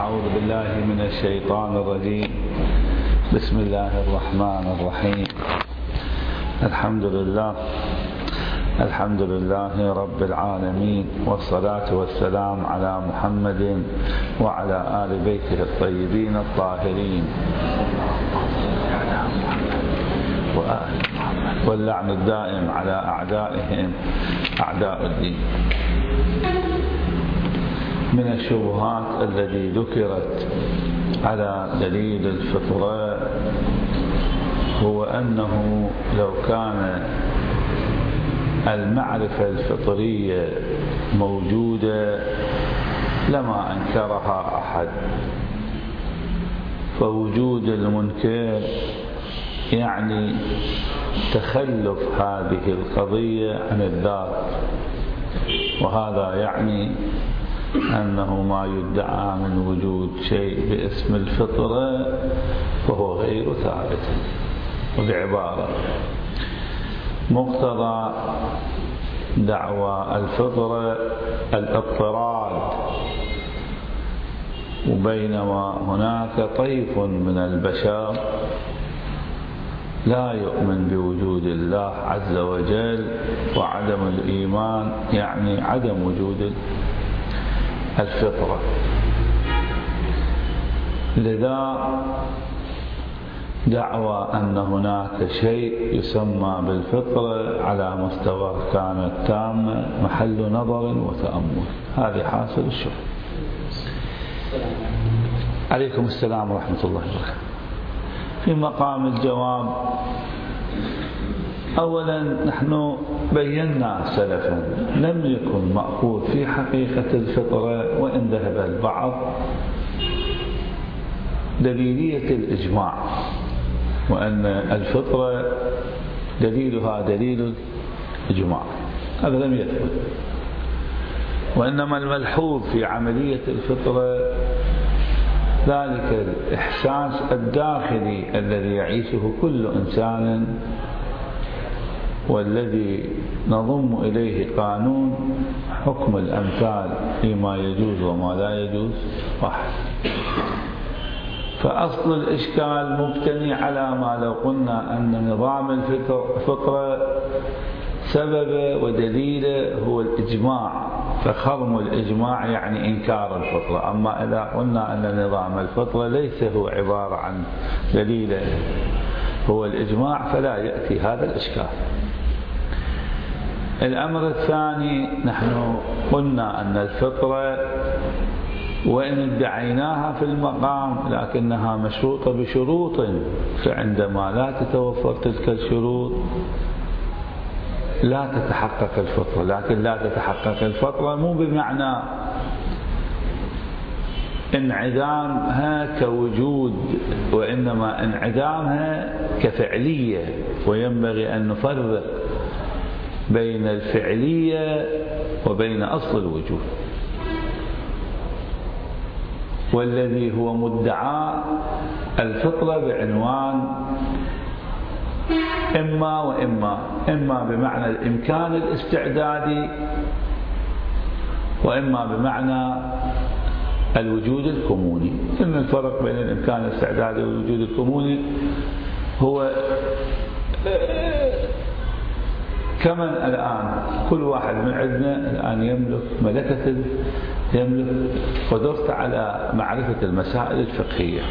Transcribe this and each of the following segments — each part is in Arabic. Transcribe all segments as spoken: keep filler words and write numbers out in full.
أعوذ بالله من الشيطان الرجيم. بسم الله الرحمن الرحيم. الحمد لله الحمد لله رب العالمين، والصلاة والسلام على محمد وعلى آل بيته الطيبين الطاهرين، واللعن الدائم على أعدائهم أعداء الدين. من الشبهات التي ذكرت على دليل الفطرة هو أنه لو كان المعرفة الفطرية موجودة لما أنكرها أحد، فوجود المنكر يعني تخلف هذه القضية عن الذات، وهذا يعني أنه ما يدعى من وجود شيء باسم الفطرة فهو غير ثابت. وبعبارة مقتضى دعوى الفطرة الاضطراد، وبينما هناك طيف من البشر لا يؤمن بوجود الله عز وجل، وعدم الإيمان يعني عدم وجود الفطرة. لذا دعوى أن هناك شيء يسمى بالفطرة على مستوى كانت تامة محل نظر وتأمل. هذه حاصل الشبهة. عليكم السلام ورحمة الله وبركاته. في مقام الجواب، أولا نحن بينا سلفا لم يكن مأخوذ في حقيقة الفطرة، وإن ذهب البعض دليلية الإجماع، وأن الفطرة دليلها دليل الإجماع، هذا لم يثبت. وإنما الملحوظ في عملية الفطرة ذلك الإحساس الداخلي الذي يعيشه كل إنسان، والذي نضم إليه قانون حكم الأمثال فيما يجوز وما لا يجوز واحد. فأصل الإشكال مبتني على ما لو قلنا أن نظام الفطرة سبب ودليله هو الإجماع، فخرم الإجماع يعني إنكار الفطرة. أما إذا قلنا أن نظام الفطرة ليس هو عبارة عن دليله هو الإجماع، فلا يأتي هذا الإشكال. الأمر الثاني، نحن قلنا أن الفطرة وإن ادعيناها في المقام لكنها مشروطة بشروط، فعندما لا تتوفر تلك الشروط لا تتحقق الفطرة. لكن لا تتحقق الفطرة مو بمعنى انعدامها كوجود، وإنما انعدامها كفعلية. وينبغي أن نفرق بين الفعلية وبين أصل الوجود. والذي هو مدعى الفطرة بعنوان إما وإما، إما بمعنى الإمكان الاستعدادي، وإما بمعنى الوجود الكموني. إن الفرق بين الإمكان الاستعدادي والوجود الكموني هو كمن الآن كل واحد من عندنا الآن يملك ملكة، يملك قدرته على معرفة المسائل الفقهية،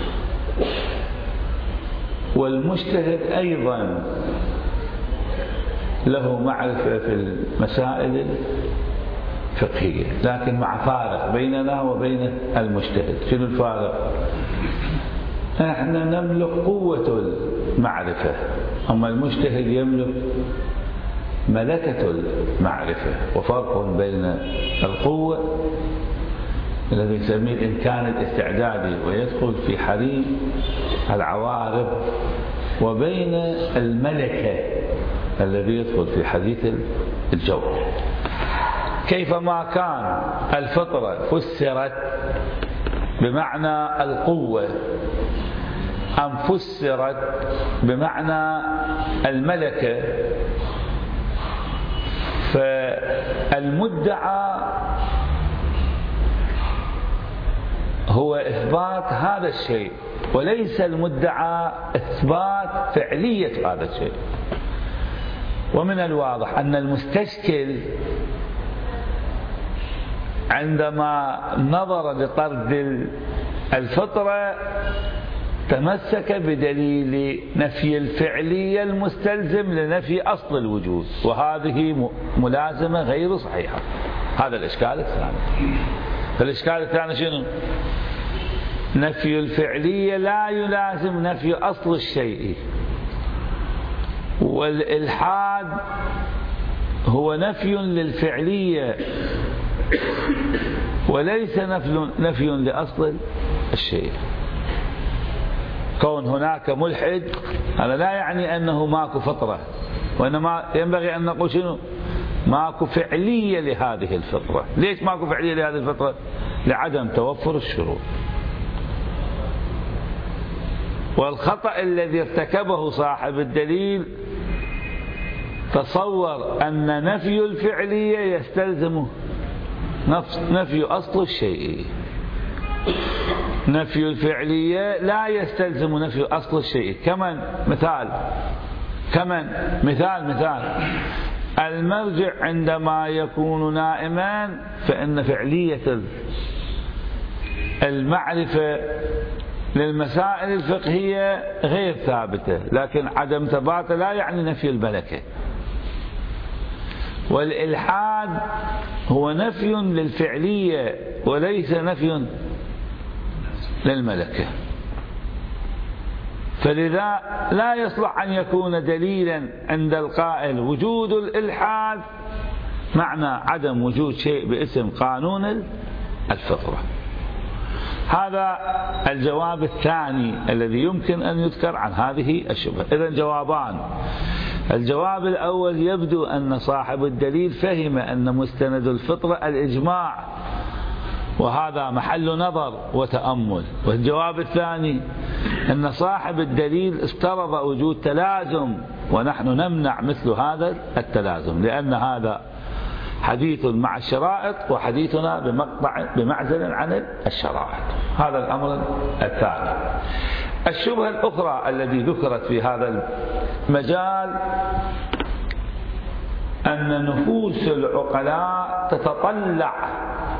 والمجتهد أيضا له معرفة في المسائل الفقهية، لكن مع فارق بيننا وبين المجتهد. شنو الفارق؟ احنا نملك قوة المعرفة، أما المجتهد يملك ملكة المعرفة. وفرق بين القوة الذي يسميه الإمكان الاستعدادي ويدخل في حريم العوارض، وبين الملكة الذي يدخل في حديث الجوهر. كيفما كان الفطرة فسرت بمعنى القوة أم فسرت بمعنى الملكة، فالمدعى هو إثبات هذا الشيء، وليس المدعى إثبات فعلية هذا الشيء. ومن الواضح أن المستشكل عندما نظر لطرد الفطرة تمسك بدليل نفي الفعلية المستلزم لنفي أصل الوجود، وهذه ملازمة غير صحيحة. هذا الإشكال الثاني. فالإشكال الثاني شنو؟ نفي الفعلية لا يلازم نفي أصل الشيء، والإلحاد هو نفي للفعلية وليس نفي لأصل الشيء. كون هناك ملحد هذا لا يعني أنه ماكو فطرة، وإنما ينبغي أن نقول شنو؟ ماكو فعلية لهذه الفطرة. ليش ماكو فعلية لهذه الفطرة؟ لعدم توفر الشروط. والخطأ الذي ارتكبه صاحب الدليل تصور أن نفي الفعلية يستلزم نفي أصل الشيء. نفي الفعلية لا يستلزم نفي أصل الشيء. كمن مثال كمن مثال مثال المرجع عندما يكون نائما فإن فعلية المعرفة للمسائل الفقهية غير ثابتة، لكن عدم ثباته لا يعني نفي الملكة. والإلحاد هو نفي للفعلية وليس نفي للملكة، فلذا لا يصلح أن يكون دليلا عند القائل وجود الإلحاد معنى عدم وجود شيء باسم قانون الفطرة. هذا الجواب الثاني الذي يمكن أن يذكر عن هذه الشبهة. إذن جوابان. الجواب الأول يبدو أن صاحب الدليل فهم أن مستند الفطرة الإجماع، وهذا محل نظر وتأمل. والجواب الثاني أن صاحب الدليل افترض وجود تلازم، ونحن نمنع مثل هذا التلازم، لأن هذا حديث مع الشرائط وحديثنا بمقطع بمعزل عن الشرائط. هذا الأمر الثاني. الشبهة الأخرى التي ذكرت في هذا المجال أن نفوس العقلاء تتطلع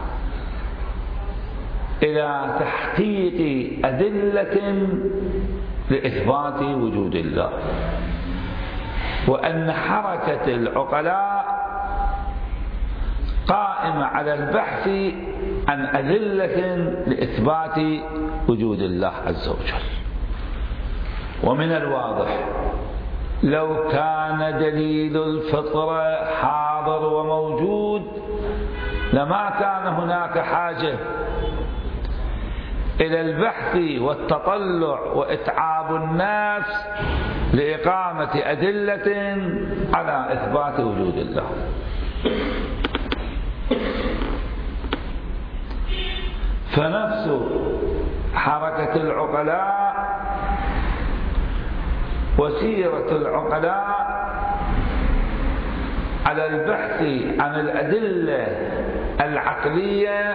إلى تحقيق أدلة لإثبات وجود الله، وأن حركة العقلاء قائمة على البحث عن أدلة لإثبات وجود الله عز وجل. ومن الواضح لو كان دليل الفطرة حاضر وموجود لما كان هناك حاجة إلى البحث والتطلع وإتعاب النفس لإقامة أدلة على إثبات وجود الله. فنفس حركة العقلاء وسيرة العقلاء على البحث عن الأدلة العقلية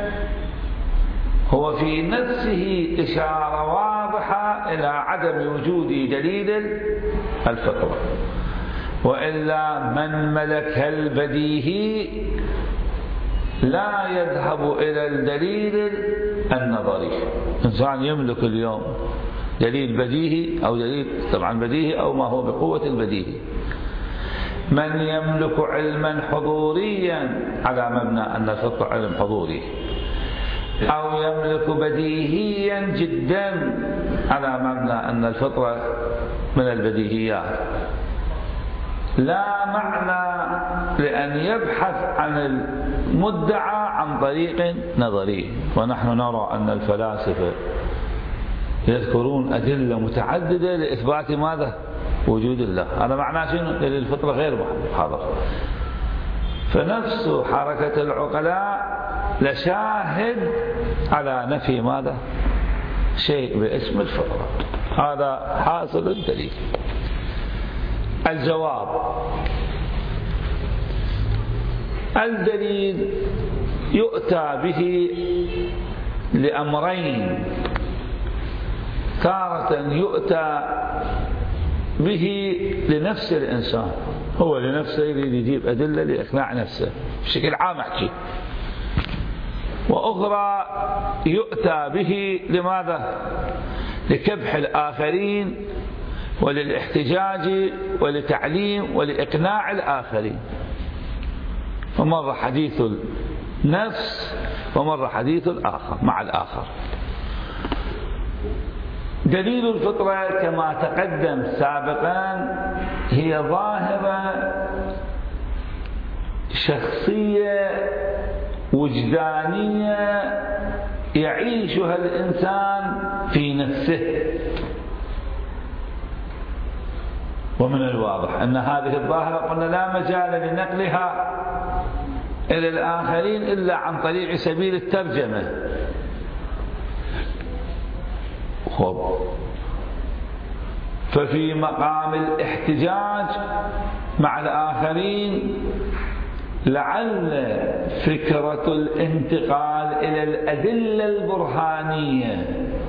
هو في نفسه إشارة واضحة إلى عدم وجود دليل الفطرة، وإلا من ملك البديهي لا يذهب إلى الدليل النظري. إنسان يملك اليوم دليل بديهي أو دليل طبعا بديهي أو ما هو بقوة البديهي. من يملك علما حضوريا على مبنى أن الفطرة علم حضوري، أو يملك بديهيا جدا على مبنى أن الفطرة من البديهيات، لا معنى لأن يبحث عن المدعى عن طريق نظري. ونحن نرى أن الفلاسفة يذكرون أدلة متعددة لإثبات ماذا؟ وجود الله. هذا معناه شنو؟ دليل الفطرة غير حاضر. فنفس حركة العقلاء لشاهد على نفي ماذا؟ شيء باسم الفطرة. هذا حاصل الدليل. الجواب: الدليل يؤتى به لأمرين: تارة يؤتى به لنفس الإنسان، هو لنفسه يريد يجيب أدلة لإقناع نفسه بشكل عام أحكي، وأخرى يؤتى به لماذا؟ لكبح الآخرين وللاحتجاج ولتعليم ولإقناع الآخرين. فمر حديث النفس ومر حديث الآخر مع الآخر. دليل الفطرة كما تقدم سابقا هي ظاهرة شخصية وجدانية يعيشها الإنسان في نفسه، ومن الواضح أن هذه الظاهرة قلنا لا مجال لنقلها إلى الآخرين إلا عن طريق سبيل الترجمة. خب. ففي مقام الاحتجاج مع الآخرين لعل فكرة الانتقال إلى الأدلة البرهانية،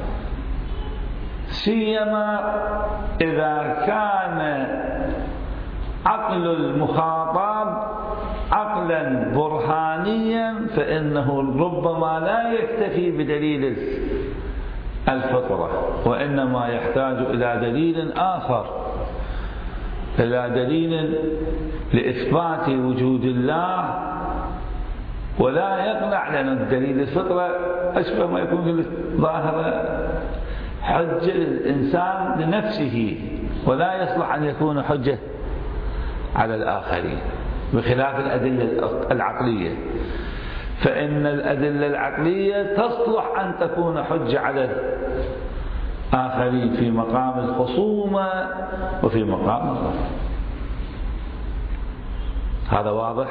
سيما إذا كان عقل المخاطب عقلا برهانيا، فإنه ربما لا يكتفي بدليل الفطرة، وإنما يحتاج إلى دليل آخر، إلى دليل لإثبات وجود الله، ولا يقنع، لأن الدليل الفطرة أشبه ما يكون ظاهرة حجة للإنسان لنفسه، ولا يصلح أن يكون حجة على الآخرين، بخلاف الأدلة العقلية، فإن الأدلة العقلية تصلح أن تكون حجة على الآخرين في مقام الخصومة وفي مقام الرفض. هذا واضح؟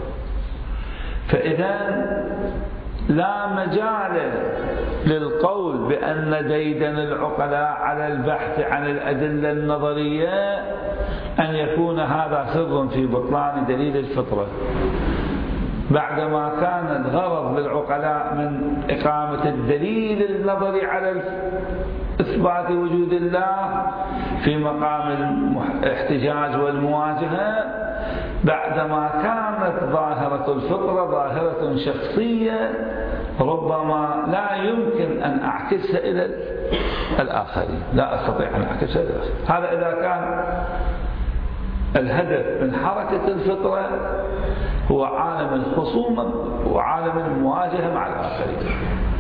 فإذا لا مجال للقول بأن ديدن العقلاء على البحث عن الأدلة النظرية أن يكون هذا سر في بطلان دليل الفطرة، بعدما كان الغرض للعقلاء من إقامة الدليل النظري على إثبات وجود الله في مقام الاحتجاج والمواجهة، بعدما كانت ظاهرة الفطرة ظاهرة شخصية ربما لا يمكن أن أعكسها إلى الآخرين، لا أستطيع أن أعكسها إلى الآخرين. هذا إذا كان الهدف من حركة الفطرة هو عالم الخصومة وعالم المواجهة مع الآخرين.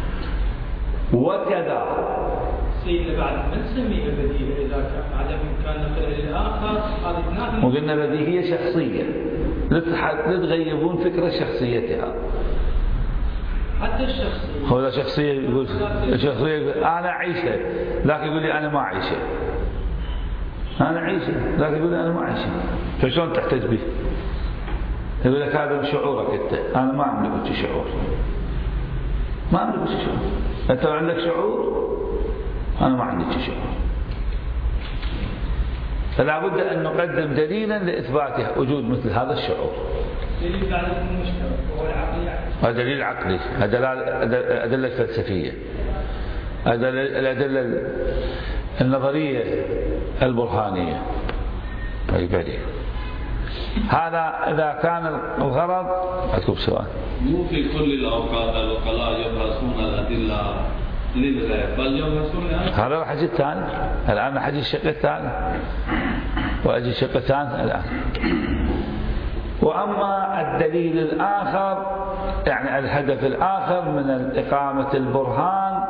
وكذا سيدنا بعد ما نسميها بديهية إذا كان عدم إمكان نقلها للآخر، هذه وقلنا بديهية شخصية، لا تغيبون فكرة شخصيتها. حتى الشخصية هو شخصية يقول الشخصية يقول أنا أعيشها، لكن يقول لي أنا ما أعيشها. أنا أعيشها لكن يقول لي أنا ما أعيشها، فشلون تحتج به؟ يقول لك هذا شعورك أنت، أنا ما أملك شعور، ما أملك شعور. أنت عندك شعور، أنا ما عندي شعور. فلا بد أن نقدم دليلا لإثبات وجود مثل هذا الشعور. دليل على المشترك وهو العقلي. هذا دليل عقلي، هذا أدلة فلسفية، هذا الأدلة النظرية البرهانية. طيب هذا إذا كان الغرض. أكتب سؤال. مو في كل الأوقات العقلاء يبحثون الأدلة للغيب، بل يبحثون. هذا راح يجي الثاني، الآن راح يجي الشق الثاني، وأجي الشق الثاني الآن. وأما الدليل الآخر يعني الهدف الآخر من إقامة البرهان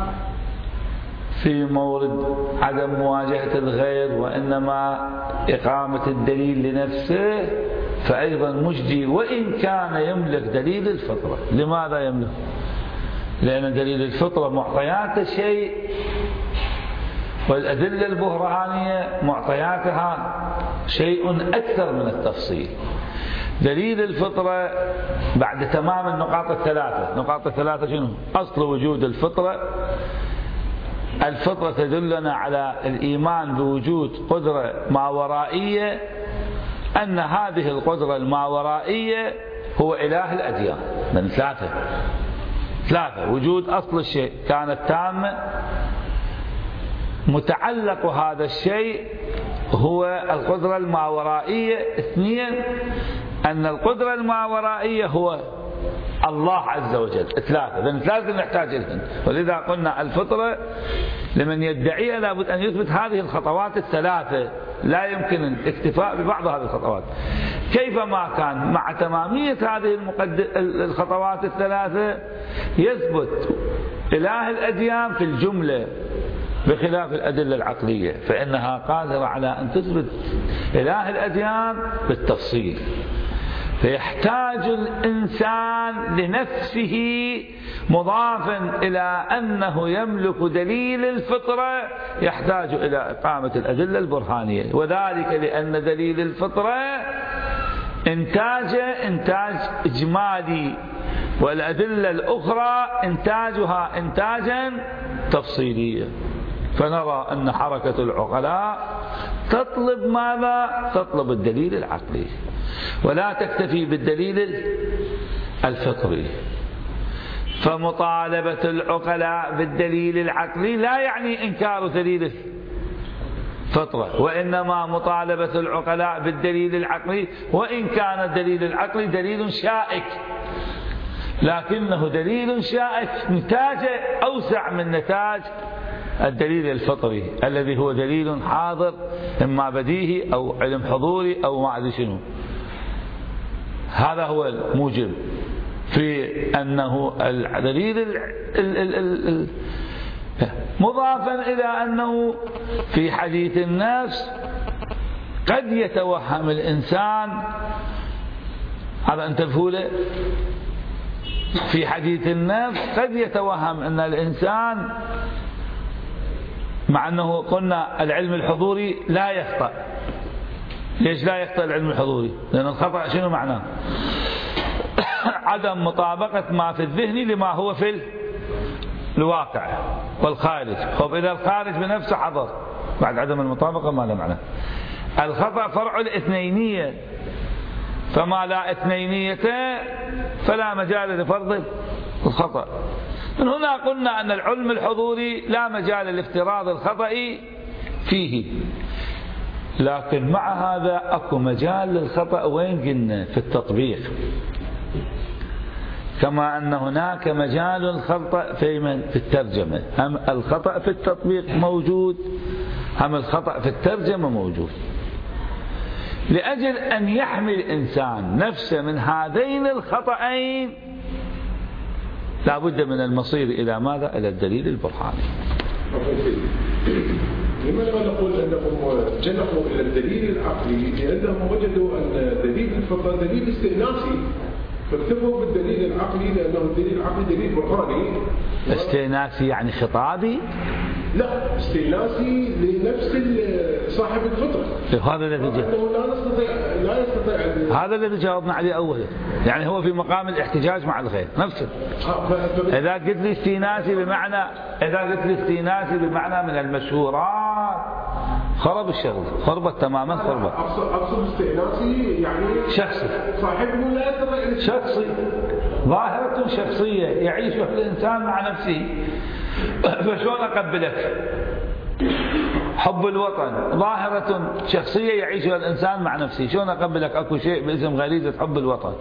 في مورد عدم مواجهة الغير وإنما إقامة الدليل لنفسه، فأيضا مجدي وإن كان يملك دليل الفطرة. لماذا يملك؟ لأن دليل الفطرة معطيات شيء، والأدلة البرهانية معطياتها شيء أكثر من التفصيل. دليل الفطرة بعد تمام النقاط الثلاثة، نقاط الثلاثة شنو؟ أصل وجود الفطرة، الفطرة تدلنا على الإيمان بوجود قدرة ماورائية، أن هذه القدرة الماورائية هو إله الأديان. من ثلاثة ثلاثة: وجود أصل الشيء كانت تامة، متعلق هذا الشيء هو القدرة الماورائية. اثنين: أن القدرة الماورائية هو الله عز وجل. ثلاثة. إذن ثلاثة نحتاج لهن، ولذا قلنا الفطرة لمن يدعيها لابد أن يثبت هذه الخطوات الثلاثة، لا يمكن الاكتفاء ببعض هذه الخطوات. كيفما كان مع تمامية هذه الخطوات الثلاثة يثبت إله الأديان في الجملة بخلاف الأدلة العقلية، فإنها قادرة على أن تثبت إله الأديان بالتفصيل. فيحتاج الإنسان لنفسه مضافا إلى أنه يملك دليل الفطرة، يحتاج إلى إقامة الأدلة البرهانية، وذلك لأن دليل الفطرة إنتاجه إنتاج إجمالي، والأدلة الأخرى إنتاجها إنتاجا تفصيليا. فنرى أن حركة العقلاء تطلب ماذا؟ تطلب الدليل العقلي، ولا تكتفي بالدليل الفطري. فمطالبة العقلاء بالدليل العقلي لا يعني إنكار دليل الفطرة، وإنما مطالبة العقلاء بالدليل العقلي، وإن كان الدليل العقلي دليل شائك، لكنه دليل شائك نتاجه أوسع من نتاج الدليل الفطري الذي هو دليل حاضر، إما بديهي أو علم حضوري أو ما أدري شنو. هذا هو الموجب في أنه الدليل مضافا إلى أنه في حديث النفس قد يتوهم الإنسان، هذا انتبهوا له، في حديث النفس قد يتوهم أن الإنسان، مع أنه قلنا العلم الحضوري لا يخطأ. ليش لا يخطأ العلم الحضوري؟ لأن الخطأ شنو معناه؟ عدم مطابقة ما في الذهن لما هو في الواقع والخارج. طب إذا الخارج بنفسه حضر بعد عدم المطابقة ما له معنى. الخطأ فرع الاثنينية، فما لا اثنينية فلا مجال لفرض الخطأ. من هنا قلنا أن العلم الحضوري لا مجال لافتراض الخطأ فيه، لكن مع هذا أكو مجال للخطأ. وين قلنا؟ في التطبيق. كما أن هناك مجال الخطأ في في الترجمة، هم الخطأ في التطبيق موجود، هم الخطأ في الترجمة موجود. لأجل أن يحمي الإنسان نفسه من هذين الخطأين لا بد من المصير إلى ماذا؟ إلى الدليل البرهاني. لماذا نقول أنهم جنحوا إلى الدليل العقلي؟ لأنهم وجدوا أن دليل الفطرة دليل استئناسي، فاكتفوا بالدليل العقلي لأنه الدليل العقلي دليل برهاني. استئناسي يعني خطابي؟ لا، استئناسي لنفس صاحب الفطرة. هذا الذي لا نستطيع لا نستطيع هذا الذي جاوبنا عليه أولا، يعني هو في مقام الاحتجاج مع الغير نفسه. إذا قلت لي استئناسي بمعنى إذا قلت لي استئناسي بمعنى من المشهورات خرب الشغل، خربت تماما خربت. أقصد استئناسي يعني شخصي، صاحبه لا يستطيع، شخصي، ظاهرة شخصية يعيشها الإنسان مع نفسه. فشلون أقبلك؟ حب الوطن ظاهرة شخصية يعيشها الإنسان مع نفسه، شلون أقبلك أكو شيء باسم غريزة حب الوطن؟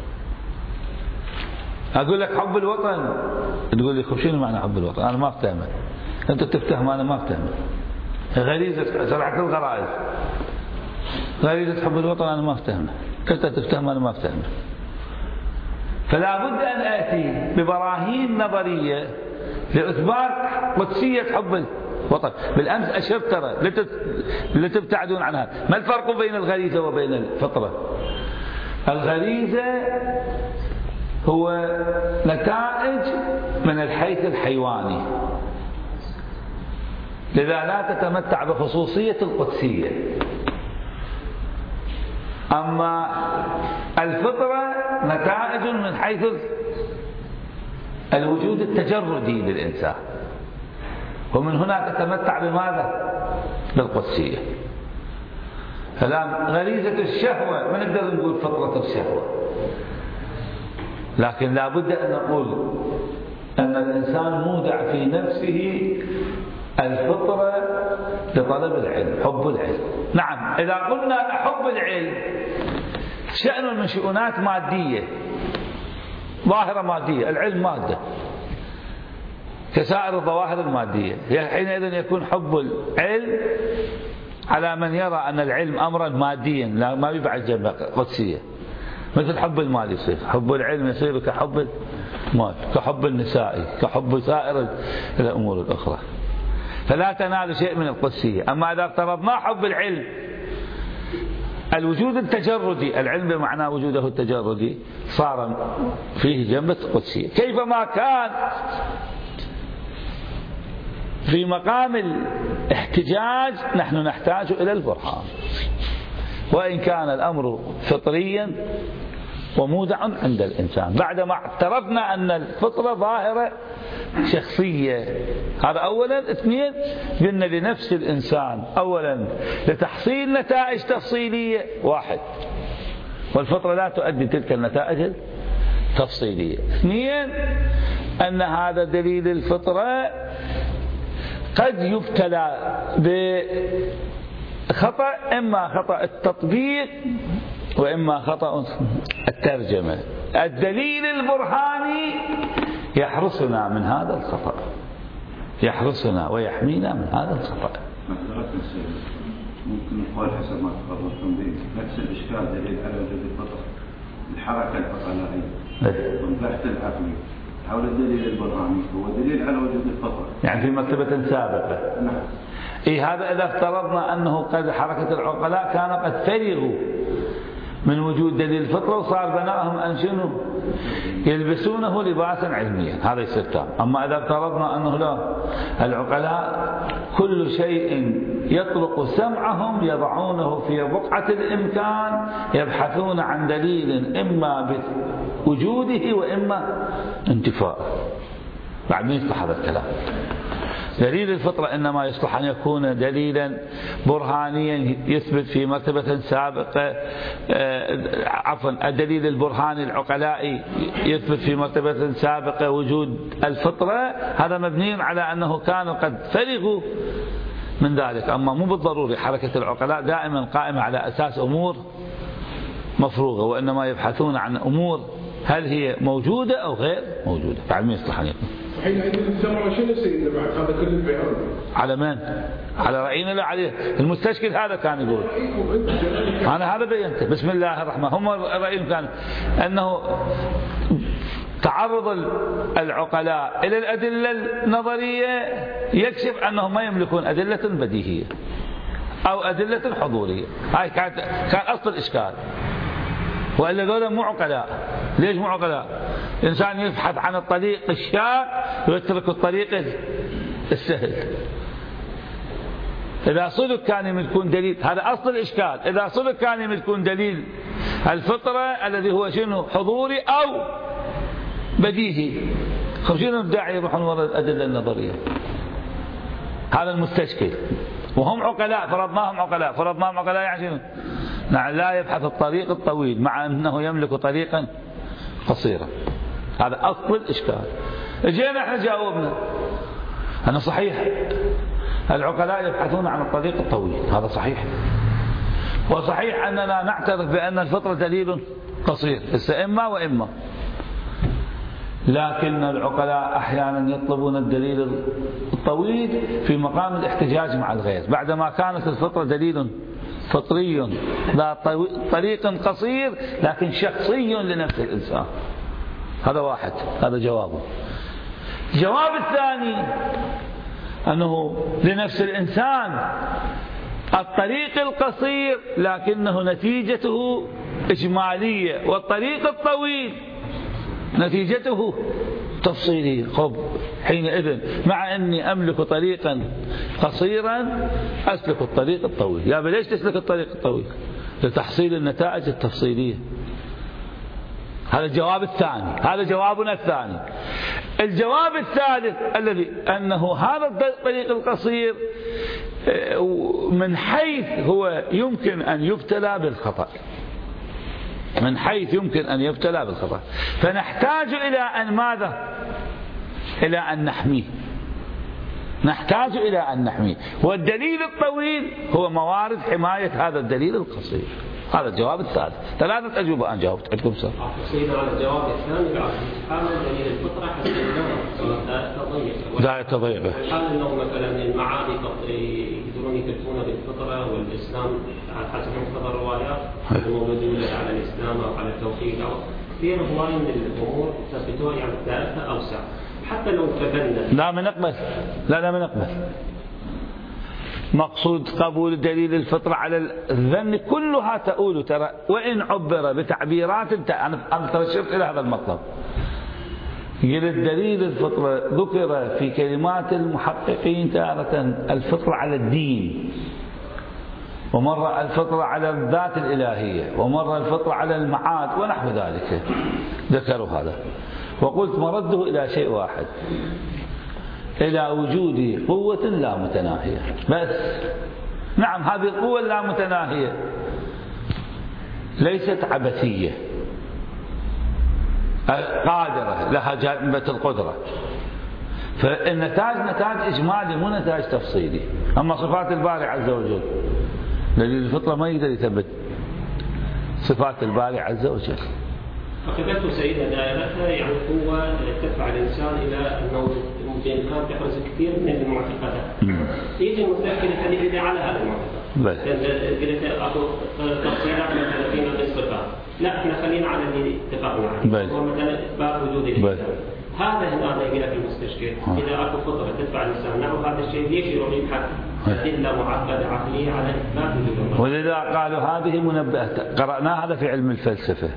أقول لك حب الوطن تقول لي خب شنو معنى حب الوطن؟ أنا ما أفتهمه، أنت تفتهم أنا ما أفتهمه. غريزة سرعة الغرائز، غريزة حب الوطن أنا ما أفتهمه، أنت تفتهم أنا ما أفتهمه. فلا بد أن آتي ببراهين نظرية لإثبات قدسية حب الوطن. بالأمس أشرت ترى لا تبتعدون عنها. ما الفرق بين الغريزة وبين الفطرة؟ الغريزة هو نتائج من الحيث الحيواني، لذا لا تتمتع بخصوصية القدسية. أما الفطرة نتائج من حيث الوجود التجردي للإنسان، ومن هنا تتمتع بماذا؟ بالقدسية. فلا غريزة الشهوة ما نقدر نقول فطرة الشهوة، لكن لا بد أن نقول أن الإنسان مودع في نفسه الفطرة لطلب العلم، حب العلم. نعم، إذا قلنا حب العلم شأن من شؤونات مادية، ظاهرة مادية، العلم مادة كسائر الظواهر المادية، حينئذ يكون حب العلم على من يرى أن العلم أمرا ماديا لا ما يبعد جنبه قدسية، مثل حب المال يصير، حب العلم يصير كحب المال، كحب النساء، كحب سائر الأمور الأخرى، فلا تنال شيء من القدسية. أما إذا افترضنا حب العلم الوجود التجردي، العلم بمعنى وجوده التجردي، صار فيه جنبة القدسية. كيفما كان في مقام الاحتجاج نحن نحتاج إلى البرهان، وإن كان الأمر فطريا ومودع عند الإنسان، بعدما اعترفنا أن الفطرة ظاهرة شخصية. هذا أولا. اثنين، قلنا لنفس الإنسان أولا لتحصيل نتائج تفصيلية واحد، والفطرة لا تؤدي تلك النتائج التفصيلية. اثنين، أن هذا دليل الفطرة قد يبتلى بخطأ، إما خطأ التطبيق وإما خطأ الترجمة. الدليل البرهاني يحرسنا من هذا الخطأ، يحرسنا ويحمينا من هذا الخطأ. ممكن نقول حسب ما تفضلتم به نفس الإشكال دليل على وجود الفطر، الحركة الفطرية والبحث العقلي حول الدليل البرهاني هو دليل على وجود الفطر، يعني في مرتبة سابقة. نعم. إيه هذا إذا افترضنا أنه قد حركة العقلاء كان قد فرغوا من وجود دليل الفطرة وصار بناءهم أن شنو يلبسونه لباسا علميا، هذا يصير تام. أما إذا افترضنا أنه لا، العقلاء كل شيء يطلق سمعهم يضعونه في بقعة الإمكان، يبحثون عن دليل إما بوجوده وإما انتفاءه. بعد ما يصلح هذا الكلام. دليل الفطرة إنما يصلح أن يكون دليلا برهانيا يثبت في مرتبة سابقة، عفوا الدليل البرهاني العقلائي يثبت في مرتبة سابقة وجود الفطرة، هذا مبني على أنه كانوا قد فرغوا من ذلك. أما مو بالضروري، حركة العقلاء دائما قائمة على أساس أمور مفروغة، وإنما يبحثون عن أمور هل هي موجودة أو غير موجودة. بعد ما يصلح أن يكون حينئذ الثمرة شنو سيدنا بعد هذا كل البيان؟ على من؟ على رأينا لا عليه المستشكل هذا كان يقول. أنا هذا بينته. بسم الله الرحمن. هم رأيهم كان أنه تعرض العقلاء إلى الأدلة النظرية يكشف أنهم ما يملكون أدلة بديهية أو أدلة حضورية. هاي كانت كان أصل الإشكال. وإلا ذولا مو عقلاء. ليش مو عقلاء؟ إنسان يبحث عن الطريق الشاق ويترك الطريق السهل. إذا صدق كان يملكون دليل، هذا أصل الإشكال، إذا صدق كان يملكون دليل الفطرة الذي هو شنو حضوري أو بديهي، شنو الداعي يروحون وراء الأدلة النظرية؟ هذا المستشكل. وهم عقلاء، فرضناهم عقلاء، فرضناهم عقلاء يعني شنو؟ نعم، لا يبحث الطريق الطويل مع أنه يملك طريقا قصيرا. هذا أصل الإشكال. جينا احنا جاوبنا أنه صحيح العقلاء يبحثون عن الطريق الطويل، هذا صحيح. وصحيح أننا نعترف بأن الفطرة دليل قصير، إما وإما. لكن العقلاء أحيانا يطلبون الدليل الطويل في مقام الاحتجاج مع الغير، بعدما كانت الفطرة دليل فطري ذا طريق قصير لكن شخصي لنفس الإنسان. هذا واحد، هذا جوابه. الجواب الثاني أنه لنفس الإنسان الطريق القصير لكنه نتيجته إجمالية، والطريق الطويل نتيجته تفصيلية. خب حينئذ مع أني أملك طريقا قصيرا أسلك الطريق الطويل. يا بل ليش تسلك الطريق الطويل؟ لتحصيل النتائج التفصيلية. هذا الجواب الثاني، هذا جوابنا الثاني. الجواب الثالث الذي أنه هذا الطريق القصير من حيث هو يمكن أن يبتلى بالخطأ، من حيث يمكن أن يبتلى بالخطأ، فنحتاج إلى أن ماذا؟ إلى أن نحميه، نحتاج إلى أن نحميه، والدليل الطويل هو موارد حماية هذا الدليل القصير. هذا الجواب الثالث. ثلاثة أجوبة أنا جاوبت. عندكم سؤال؟ سيدنا على الجواب الثاني بعد حال دليل الفطرة حتى النوم لا تضيع. لا تضيع. حال النوم مثلا المعاني يقدرون يكتبون بالفطرة والإسلام على حسب مقتضى الروايات المولود يولد على الإسلام أو على التوحيد أو في هواية من الأمور تثبتوها يعني دائرتها أوسع. حتى لو تبنى. لا من أقبل. لا لا من أقبل. مقصود قبول دليل الفطرة على الذن كلها تؤول ترى، وإن عبر بتعبيرات أنا ترشفت إلى هذا المطلب. قلت دليل الفطرة ذكر في كلمات المحققين تارة الفطرة على الدين، ومرة الفطرة على الذات الإلهية، ومرة الفطرة على المعاد ونحو ذلك، ذكروا هذا. وقلت مرده إلى شيء واحد، إلى وجود قوة لا متناهية بس. نعم هذه القوة اللا متناهية ليست عبثية، قادرة لها جانبة القدرة، فالنتاج نتاج إجمالي مو نتاج تفصيلي. أما صفات الباري عز وجل دليل الفطرة ما يقدر يثبت صفات الباري عز وجل. فقدرت سيدنا دائرتها يعني قوة تدفع الإنسان إلى أنه بإمكانه يحرز كثير من المعتقدات. يجي المتأكد الحديث على هذا المعتقد. قلت أكو تفصيلات مثلا فينا بالصفات. لا احنا خلينا على اللي اتفقنا عليه. هو مثلا إثبات وجود الإنسان. هذا هنا يقول في المستشكل إذا أكو فطرة تدفع الإنسان نحو هذا الشيء ليش يروح يبحث أدلة معقدة عقلية على إثبات وجود الله. ولذا قالوا هذه منبهة. قرأنا هذا في علم الفلسفة.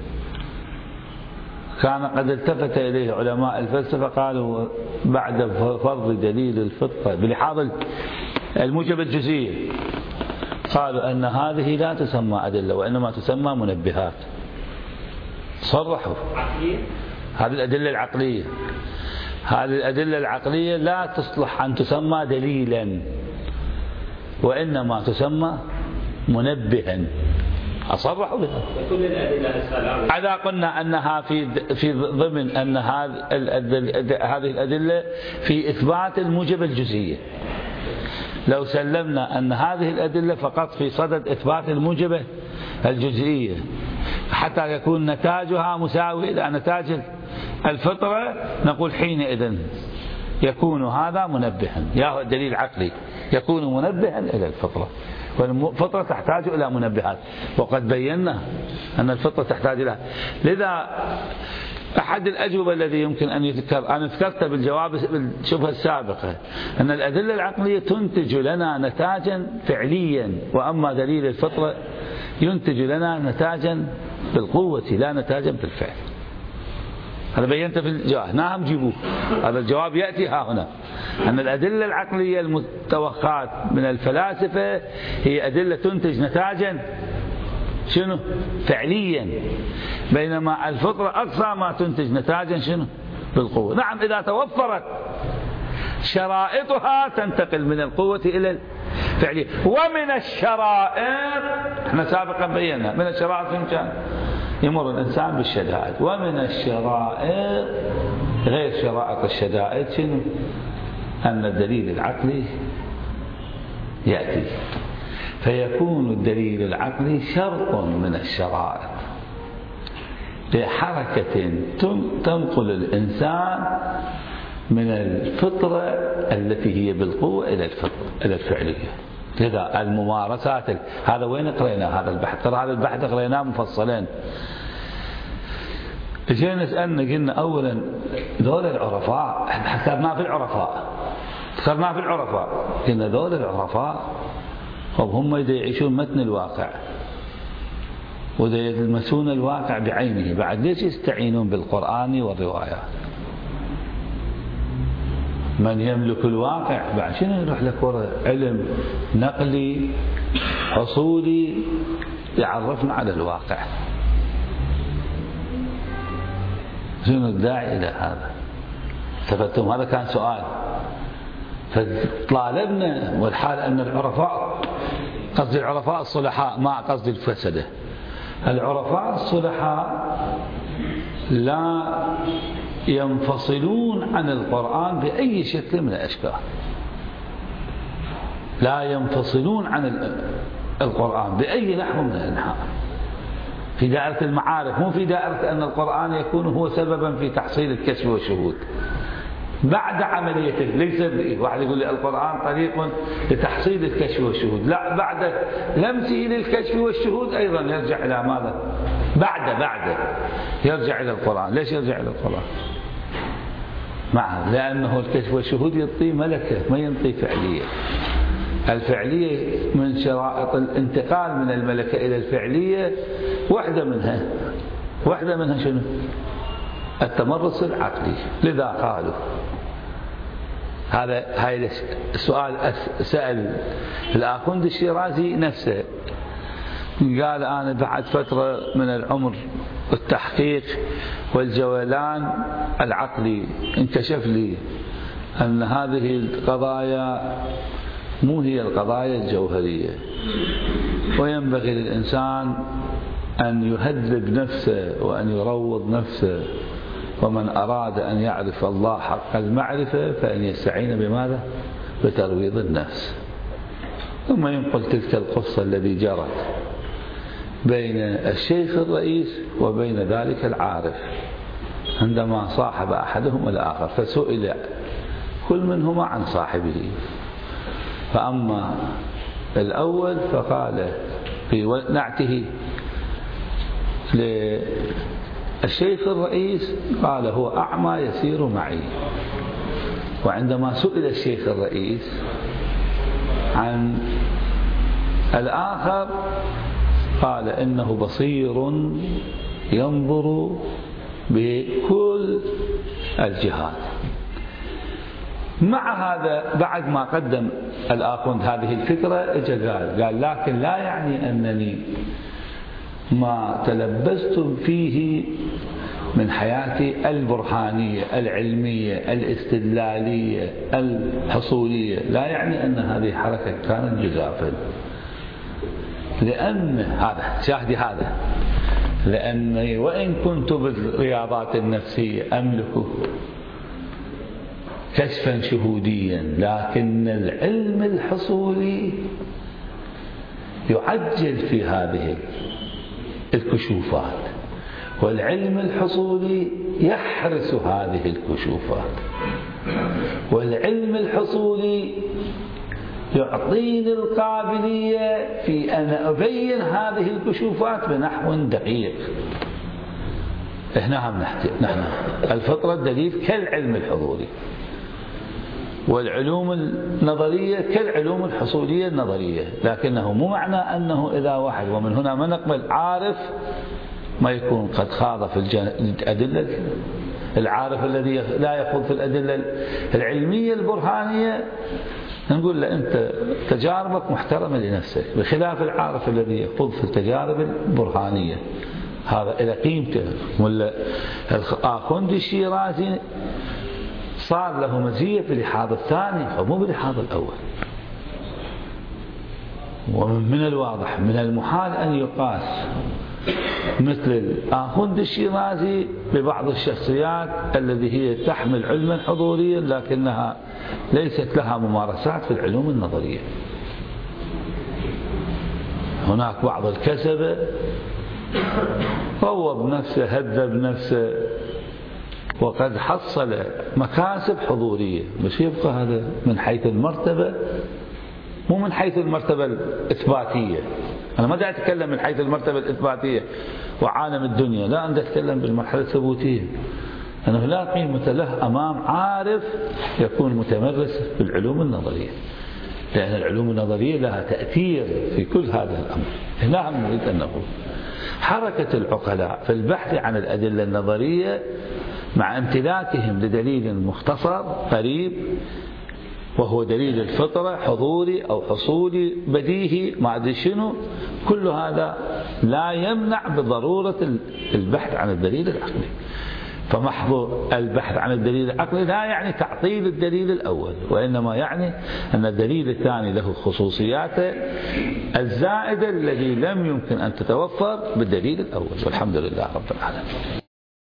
كان قد التفت إليه علماء الفلسفة قالوا بعد فرض دليل الفطرة بلحاظ الموجب الجزئية، قالوا أن هذه لا تسمى أدلة وإنما تسمى منبهات. صرحوا هذه الأدلة العقلية، هذه الأدلة العقلية لا تصلح أن تسمى دليلا وإنما تسمى منبها. أصرحوا بها. كل الأدلة إذا قلنا أنها في في ضمن أن هذه الأدلة في إثبات الموجب الجزئية، لو سلمنا أن هذه الأدلة فقط في صدد إثبات الموجبة الجزئية حتى يكون نتاجها مساوي إلى نتاج الفطرة، نقول حينئذ يكون هذا منبها، يا دليل عقلي يكون منبها إلى الفطرة، والفطرة تحتاج إلى منبهات، وقد بينا أن الفطرة تحتاج إلى. لذا أحد الأجوبة الذي يمكن أن يذكر أنا ذكرت بالجواب بالشبهة السابقة أن الأدلة العقلية تنتج لنا نتاجا فعليا، وأما دليل الفطرة ينتج لنا نتاجا بالقوة لا نتاجا بالفعل. هذا بينت في الجواب. نعم جيبوه. هذا الجواب يأتي ها هنا أن الأدلة العقلية المتوخاة من الفلاسفة هي أدلة تنتج نتاجا شنو؟ فعليا، بينما الفطرة أقصى ما تنتج نتاجا شنو؟ بالقوة. نعم إذا توفرت شرائطها تنتقل من القوة إلى الفعلية. ومن الشرائط احنا سابقا بينا من الشرائط في إمكان يمر الإنسان بالشدائد، ومن الشرائط غير شرائط الشدائد شنو؟ أن الدليل العقلي يأتي، فيكون الدليل العقلي شرط من الشرائط لحركة تنقل الإنسان من الفطرة التي هي بالقوة إلى الفطرة إلى الفعلية. لذا الممارسات هذا وين قرينا هذا البحث؟ ترى هذا البحث قريناه مفصلين. جينا نسألنا قلنا أولا ذول العرفاء احنا حسبناه في العرفاء حسبناه في العرفاء قلنا ذول العرفاء هم إذا يعيشون متن الواقع وإذا يلمسون الواقع بعينه، بعد ليش يستعينون بالقرآن والروايات؟ من يملك الواقع بعد شنو يروح لك وراء علم نقلي حصولي يعرفنا على الواقع؟ شنو الداعي إلى هذا؟ ثبتتم هذا كان سؤال. فطالبنا والحال أن العرفاء قصد العرفاء الصلحاء ما قصد الفسدة. العرفاء الصلحاء لا ينفصلون عن القرآن بأي شكل من الأشكال، لا ينفصلون عن القرآن بأي نحو من الأنحاء في دائرة المعارف، مو في دائرة أن القرآن يكون هو سببا في تحصيل الكشف والشهود بعد عمليته. ليس واحد يقول لي القرآن طريق لتحصيل الكشف والشهود، لا، بعد لمسه للكشف والشهود أيضا يرجع إلى ماذا؟ بعد بعد يرجع إلى القرآن. ليش يرجع إلى القرآن؟ معه، لأنه الكشف والشهود يعطي ملكة، ما ينطي فعلية. الفعلية من شرائط الانتقال من الملكة إلى الفعلية واحدة منها واحدة منها شنو؟ التمرس العقلي. لذا قالوا هذا هاي السؤال سأل الآخوند الشيرازي نفسه، قال أنا بعد فترة من العمر والتحقيق والجولان العقلي انكشف لي أن هذه القضايا مو هي القضايا الجوهرية، وينبغي للإنسان أن يهذب نفسه وأن يروض نفسه، ومن أراد أن يعرف الله حق المعرفة فإن يستعين بماذا؟ بترويض النفس. ثم ينقل تلك القصة التي جرت بين الشيخ الرئيس وبين ذلك العارف عندما صاحب أحدهم الآخر، فسئل كل منهما عن صاحبه، فأما الأول فقال في نعته للشيخ الرئيس قال هو أعمى يسير معي، وعندما سئل الشيخ الرئيس عن الآخر قال إنه بصير ينظر بكل الجهات. مع هذا بعد ما قدم الآخوند هذه الفكرة اجى قال قال لكن لا يعني أنني ما تلبستم فيه من حياتي البرهانية العلمية الاستدلالية الحصولية لا يعني أن هذه حركة كانت جزافا، لأن هذا شاهدي هذا لأني وإن كنت بالرياضات النفسية أملك كشفا شهوديا، لكن العلم الحصولي يعجل في هذه الكشوفات، والعلم الحصولي يحرس هذه الكشوفات، والعلم الحصولي يعطيني القابلية في أن أبين هذه الكشوفات بنحو دقيق. هنا هم نحن الفطرة الدليل كالعلم الحضوري، والعلوم النظرية كالعلوم الحصولية النظرية، لكنه مو معنى أنه إذا واحد ومن هنا ما نقبل عارف ما يكون قد خاض في الأدلة. العارف الذي لا يخوض في الأدلة العلمية البرهانية نقول له أنت تجاربك محترمة لنفسك، بخلاف العارف الذي يخوض في التجارب البرهانية هذا إلى قيمته. ولا الآخوند الشيرازي صار له مزية في اللحاظ الثاني ومو باللحاظ الأول. ومن الواضح من المحال أن يقاس مثل الآخوند الشيرازي ببعض الشخصيات التي هي تحمل علما حضوريا لكنها ليست لها ممارسات في العلوم النظرية. هناك بعض الكسبة روض نفسه هذب نفسه وقد حصل مكاسب حضورية، بس يبقى هذا من حيث المرتبة مو من حيث المرتبة الإثباتية. أنا ما دا أتكلم من حيث المرتبة الإثباتية وعالم الدنيا، لا، أنا أتكلم بالمرحلة الثبوتية، أنه لا قيمة له أمام عارف يكون متمرس بالعلوم النظرية، لأن العلوم النظرية لها تأثير في كل هذا الأمر. هنا هم نريد أن نقول حركة العقلاء في البحث عن الأدلة النظرية مع امتلاكهم لدليل مختصر قريب وهو دليل الفطرة حضوري أو حصولي بديهي ما أدري شنو، كل هذا لا يمنع بضرورة البحث عن الدليل العقلي. فمحض البحث عن الدليل العقلي لا يعني تعطيل الدليل الأول، وإنما يعني أن الدليل الثاني له خصوصياته الزائدة التي لم يمكن أن تتوفر بالدليل الأول. والحمد لله رب العالمين.